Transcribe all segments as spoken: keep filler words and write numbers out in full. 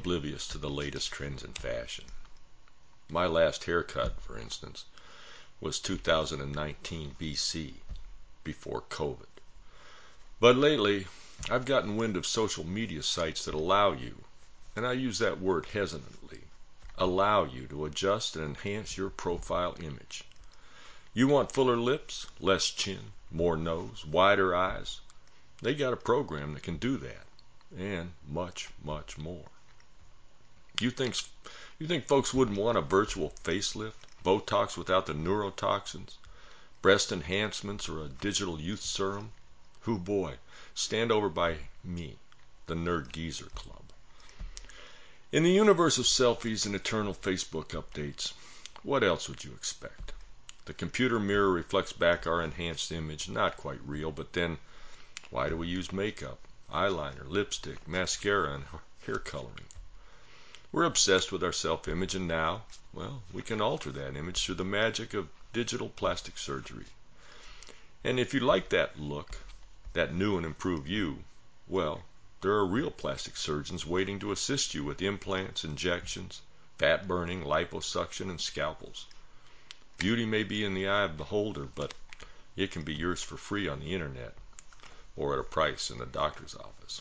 oblivious to the latest trends in fashion. My last haircut, for instance, was two thousand nineteen B C, before COVID. But lately, I've gotten wind of social media sites that allow you, and I use that word hesitantly, allow you to adjust and enhance your profile image. You want fuller lips, less chin, more nose, wider eyes? They got a program that can do that, and much, much more. You think you think folks wouldn't want a virtual facelift, Botox without the neurotoxins, breast enhancements, or a digital youth serum? Hoo boy, stand over by me, the Nerd Geezer Club. In the universe of selfies and eternal Facebook updates, what else would you expect? The computer mirror reflects back our enhanced image, not quite real, but then why do we use makeup, eyeliner, lipstick, mascara, and hair coloring? We're obsessed with our self-image, and now, well, we can alter that image through the magic of digital plastic surgery. And if you like that look, that new and improved you, well, there are real plastic surgeons waiting to assist you with implants, injections, fat burning, liposuction, and scalpels. Beauty may be in the eye of the beholder, but it can be yours for free on the internet or at a price in the doctor's office.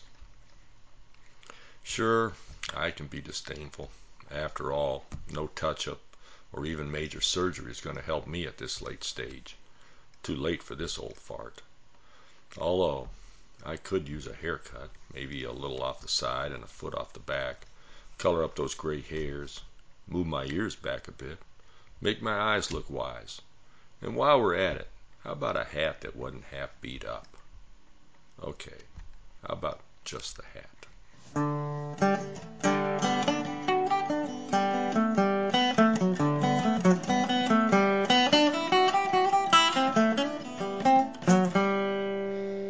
Sure, I can be disdainful. After all, no touch-up or even major surgery is going to help me at this late stage. Too late for this old fart. Although, I could use a haircut, maybe a little off the side and a foot off the back, color up those gray hairs, move my ears back a bit, make my eyes look wise. And while we're at it, how about a hat that wasn't half beat up? Okay, how about just the hat?